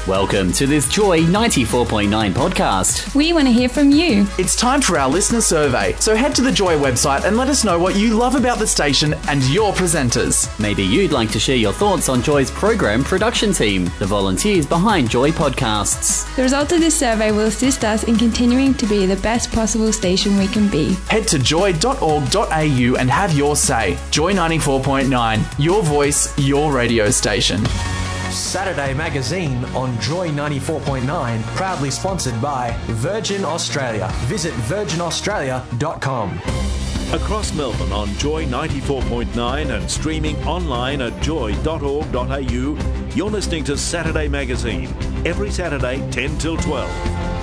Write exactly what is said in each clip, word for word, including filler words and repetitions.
Welcome to this Joy ninety-four point nine podcast. We want to hear from you. It's time for our listener survey, so head to the Joy website and let us know what you love about the station and your presenters. Maybe you'd like to share your thoughts on Joy's program production team, the volunteers behind Joy Podcasts. The result of this survey will assist us in continuing to be the best possible station we can be. Head to joy dot org dot a u and have your say. Joy ninety-four point nine, your voice, your radio station. Saturday Magazine on Joy ninety-four point nine, proudly sponsored by Virgin Australia. Visit virgin australia dot com. Across Melbourne on Joy ninety-four point nine and streaming online at joy dot org dot a u, you're listening to Saturday Magazine, every Saturday ten till twelve.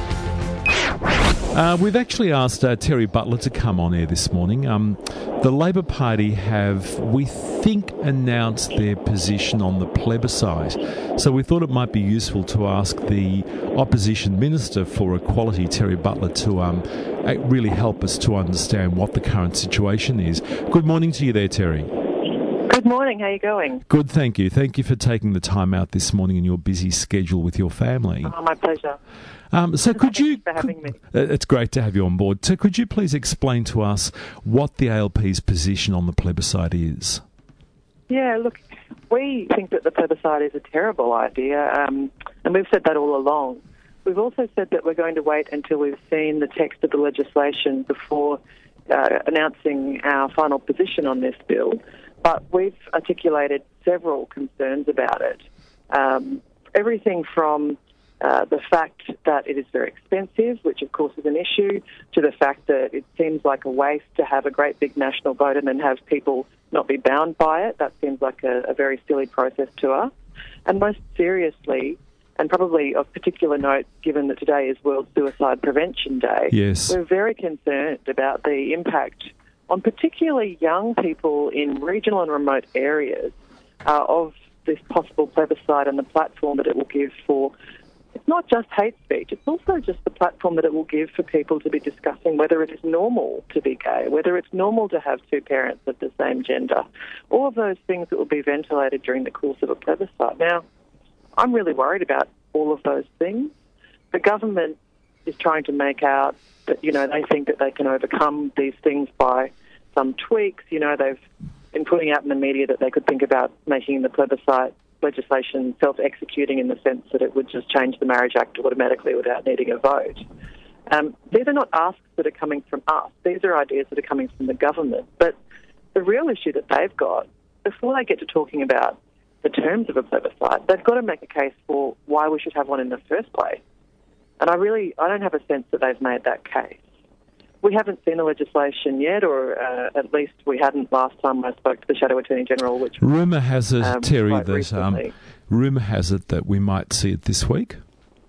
Uh, we've actually asked uh, Terry Butler to come on air this morning. Um, the Labor Party have, we think, announced their position on the plebiscite. So we thought it might be useful to ask the Opposition Minister for Equality, Terry Butler, to um, really help us to understand what the current situation is. Good morning to you there, Terry. Good morning. How are you going? Good, thank you. Thank you for taking the time out this morning in your busy schedule with your family. Oh, my pleasure. Um, so could you... Thanks for having me. It's great to have you on board. So could you please explain to us what the A L P's position on the plebiscite is? Yeah, look, we think that the plebiscite is a terrible idea, um, and we've said that all along. We've also said that we're going to wait until we've seen the text of the legislation before uh, announcing our final position on this bill, but we've articulated several concerns about it. Um, everything from Uh, the fact that it is very expensive, which of course is an issue, to the fact that it seems like a waste to have a great big national vote and then have people not be bound by it. That seems like a, a very silly process to us. And most seriously, and probably of particular note, given that today is World Suicide Prevention Day, yes, we're very concerned about the impact on particularly young people in regional and remote areas uh, of this possible plebiscite and the platform that it will give for. It's not just hate speech, it's also just the platform that it will give for people to be discussing whether it is normal to be gay, whether it's normal to have two parents of the same gender, all of those things that will be ventilated during the course of a plebiscite. Now, I'm really worried about all of those things. The government is trying to make out that, you know, they think that they can overcome these things by some tweaks. You know, they've been putting out in the media that they could think about making the plebiscite legislation self-executing in the sense that it would just change the Marriage Act automatically without needing a vote. Um, these are not asks that are coming from us. These are ideas that are coming from the government. But the real issue that they've got, before they get to talking about the terms of a plebiscite, they've got to make a case for why we should have one in the first place. And I really, I don't have a sense that they've made that case. We haven't seen the legislation yet, or uh, at least we hadn't last time I spoke to the Shadow Attorney General. Which rumour has it, um, Terry, that um, rumour has it that we might see it this week.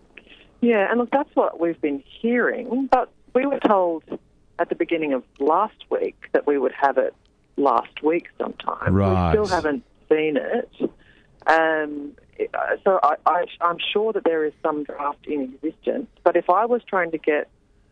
Yeah, and look, that's what we've been hearing. But we were told at the beginning of last week that we would have it last week sometime. Right. We still haven't seen it. Um, so I, I, I'm sure that there is some draft in existence. But if I was trying to get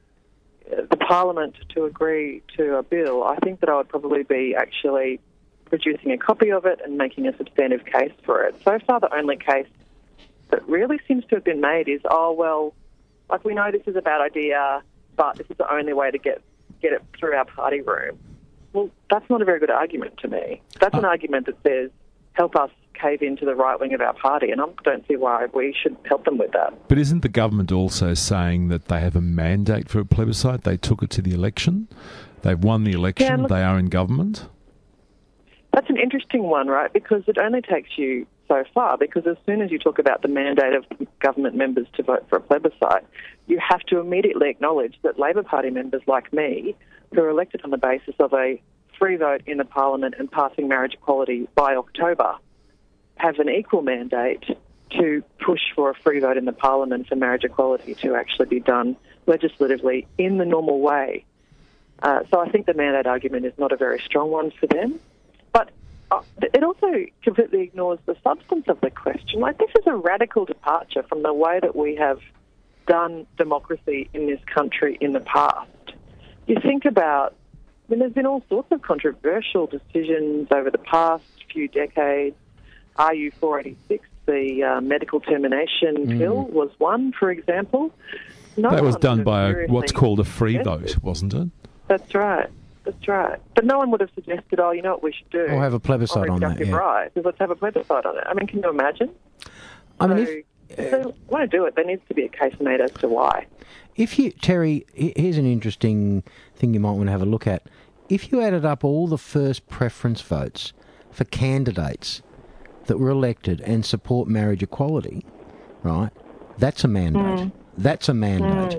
the Parliament to agree to a bill, I think that I would probably be actually producing a copy of it and making a substantive case for it. So far, the only case that really seems to have been made is, oh, well, like we know this is a bad idea, but this is the only way to get, get it through our party room. Well, that's not a very good argument to me. That's an argument that says, help us cave into the right wing of our party, and I don't see why we should help them with that. But isn't the government also saying that they have a mandate for a plebiscite? They took it to the election. They've won the election. Yeah, look, they are in government. That's an interesting one, right? Because it only takes you so far, because as soon as you talk about the mandate of government members to vote for a plebiscite, you have to immediately acknowledge that Labor Party members like me, who are elected on the basis of a free vote in the Parliament and passing marriage equality by October, have an equal mandate to push for a free vote in the Parliament for marriage equality to actually be done legislatively in the normal way. Uh, so I think the mandate argument is not a very strong one for them. But uh, it also completely ignores the substance of the question. Like, this is a radical departure from the way that we have done democracy in this country in the past. You think about, I mean, there's been all sorts of controversial decisions over the past few decades R U four eighty-six, the uh, medical termination Mm. pill, was one, for example. No That was one done would by have a, seriously what's called a free suggested. vote, wasn't it? That's right. That's right. But no one would have suggested, oh, you know what we should do? Or have a plebiscite on that, reproductive yeah. rights. Let's have a plebiscite on it. I mean, can you imagine? I mean, So, if, if they want to do it, there needs to be a case made as to why. If you, Terry, he- here's an interesting thing you might want to have a look at. If you added up all the first preference votes for candidates that were elected and support marriage equality, right, that's a mandate. Mm. That's a mandate.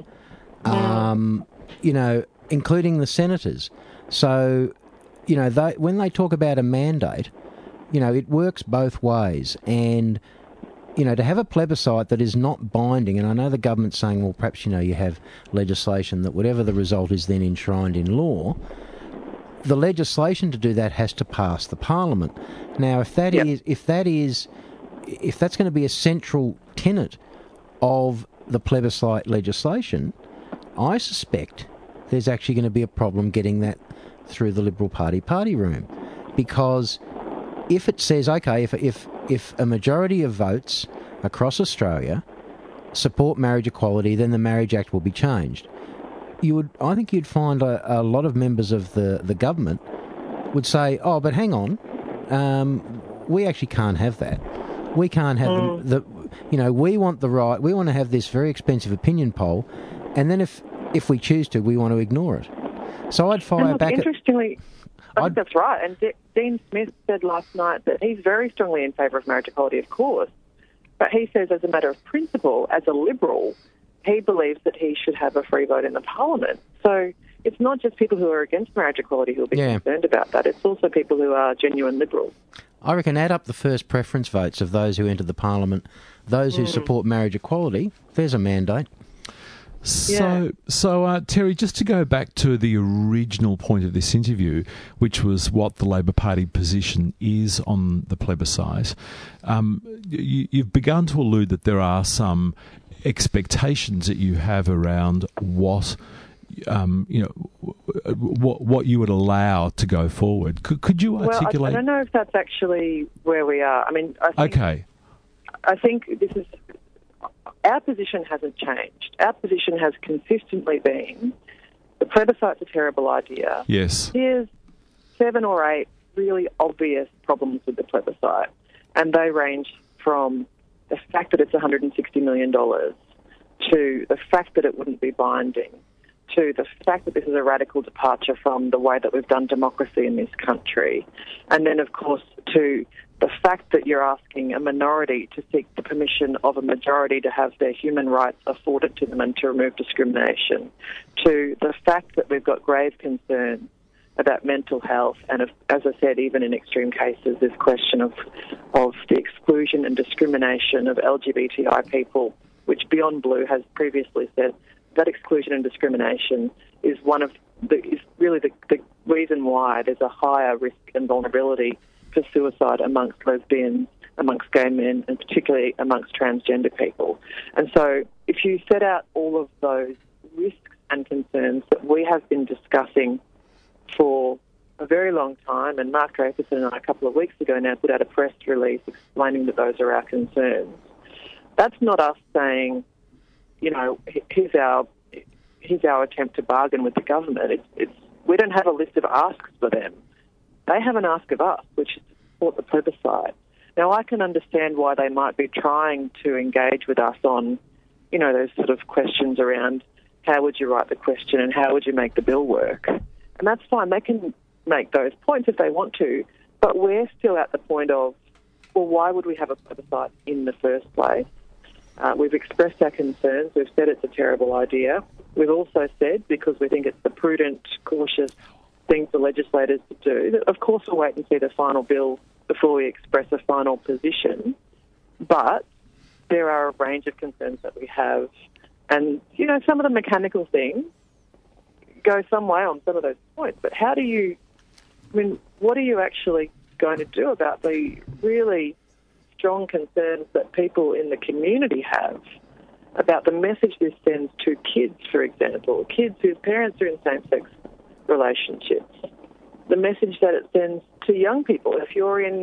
Um, you know, including the senators. So, you know, they, when they talk about a mandate, you know, it works both ways. And you know, to have a plebiscite that is not binding, and I know the government's saying, well, perhaps, you know, you have legislation that whatever the result is then enshrined in law, the legislation to do that has to pass the Parliament. Now, if that Yep. is, if that is, if that's going to be a central tenet of the plebiscite legislation, I suspect there's actually going to be a problem getting that through the Liberal Party party room, because if it says, okay, if if if a majority of votes across Australia support marriage equality, then the Marriage Act will be changed. You would, I think, you'd find a, a lot of members of the, the government would say, oh, but hang on, um, we actually can't have that. We can't have Mm. the, the, you know, we want the right. We want to have this very expensive opinion poll, and then if if we choose to, we want to ignore it. So I'd fire And look, back. At, interestingly, I I'd- think that's right. And D- Dean Smith said last night that he's very strongly in favour of marriage equality, of course. But he says, as a matter of principle, as a Liberal, he believes that he should have a free vote in the Parliament. So it's not just people who are against marriage equality who will be Yeah. concerned about that. It's also people who are genuine Liberals. I reckon add up the first preference votes of those who enter the Parliament, those who support marriage equality. There's a mandate. So, so uh, Terry, just to go back to the original point of this interview, which was what the Labor Party position is on the plebiscite, um, you, you've begun to allude that there are some expectations that you have around what, um, you know, what what you would allow to go forward. Could, could you Well, I, articulate? I don't know if that's actually where we are. I mean, I think, Okay. I think this is... Our position hasn't changed. Our position has consistently been the plebiscite's a terrible idea. Yes. Here's seven or eight really obvious problems with the plebiscite, and they range from the fact that it's one hundred sixty million dollars to the fact that it wouldn't be binding to the fact that this is a radical departure from the way that we've done democracy in this country, and then, of course, to the fact that you're asking a minority to seek the permission of a majority to have their human rights afforded to them and to remove discrimination, to the fact that we've got grave concerns about mental health and, of, as I said, even in extreme cases, this question of, of the exclusion and discrimination of L G B T I people, which Beyond Blue has previously said that exclusion and discrimination is one of the, is really the, the reason why there's a higher risk and vulnerability for suicide amongst lesbians, amongst gay men, and particularly amongst transgender people. And so if you set out all of those risks and concerns that we have been discussing for a very long time, and Mark Dreyfus and I a couple of weeks ago now put out a press release explaining that those are our concerns, that's not us saying, you know, here's our, here's our attempt to bargain with the government. It's, it's, we don't have a list of asks for them. They have an ask of us, which is to support the plebiscite. Now, I can understand why they might be trying to engage with us on, you know, those sort of questions around how would you write the question and how would you make the bill work. And that's fine. They can make those points if they want to. But we're still at the point of, well, why would we have a plebiscite in the first place? Uh, we've expressed our concerns. We've said it's a terrible idea. We've also said, because we think it's the prudent, cautious thing for legislators to do, that of course we'll wait and see the final bill before we express a final position. But there are a range of concerns that we have. And, you know, some of the mechanical things go some way on some of those points. But how do you, I mean, what are you actually going to do about the really strong concerns that people in the community have about the message this sends to kids, for example, kids whose parents are in same-sex relationships, the message that it sends to young people. If you're in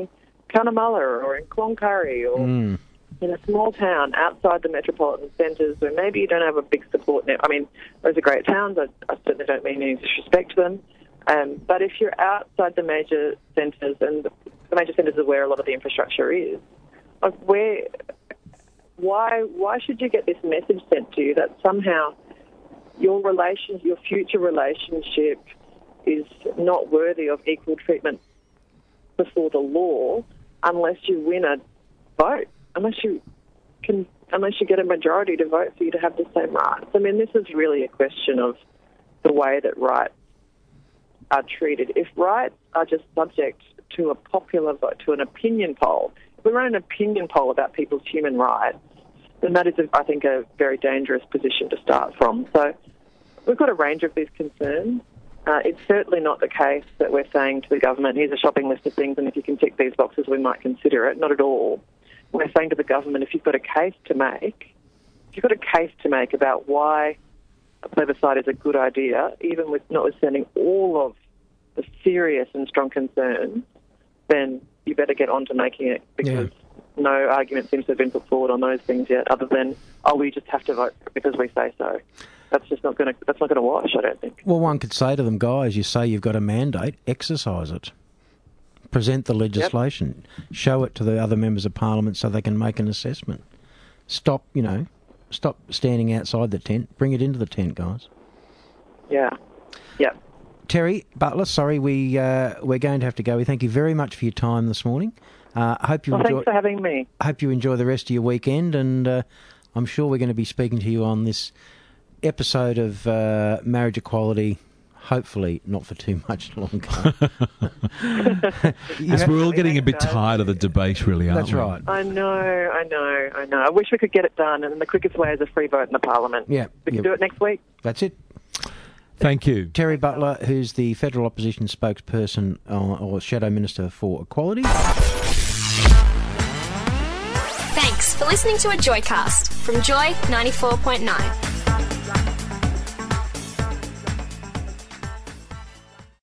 Cunnamulla or in Cloncurry or Mm. in a small town outside the metropolitan centres where maybe you don't have a big support net. I mean, those are great towns. I, I certainly don't mean any disrespect to them. Um, but if you're outside the major centres, and the major centres are where a lot of the infrastructure is, like where, why, why should you get this message sent to you that somehow your relation, your future relationship is not worthy of equal treatment before the law unless you win a vote, unless you can, unless you get a majority to vote for you to have the same rights? I mean, this is really a question of the way that rights are treated. If rights are just subject to a popular vote, to an opinion poll, if we run an opinion poll about people's human rights, then that is, I think, a very dangerous position to start from. So we've got a range of these concerns. Uh, it's certainly not the case that we're saying to the government, here's a shopping list of things, and if you can tick these boxes, we might consider it. Not at all. We're saying to the government, if you've got a case to make, if you've got a case to make about why a plebiscite is a good idea, even with notwithstanding all of the serious and strong concerns, then you better get on to making it, because Yeah. no argument seems to have been put forward on those things yet, other than, oh, we just have to vote because we say so. That's just not going to. That's not going to wash, I don't think. Well, one could say to them, guys, you say you've got a mandate, exercise it. Present the legislation. Yep. Show it to the other members of Parliament so they can make an assessment. Stop, you know, stop standing outside the tent. Bring it into the tent, guys. Yeah. Yeah. Terry Butler, sorry, we uh, we're going to have to go. We thank you very much for your time this morning. Uh, hope you well, enjoy. Thanks for having me. Hope you enjoy the rest of your weekend, and uh, I'm sure we're going to be speaking to you on this episode of uh, Marriage Equality. Hopefully, not for too much longer. Yes, we're all getting a bit tired of the debate, really, aren't That's we? right. I know, I know, I know. I wish we could get it done, and the quickest way is a free vote in the Parliament. Yeah, we can yeah. do it next week. That's it. Thank you. Terry Butler, who's the Federal Opposition spokesperson uh, or Shadow Minister for Equality. Thanks for listening to a Joycast from Joy ninety-four point nine.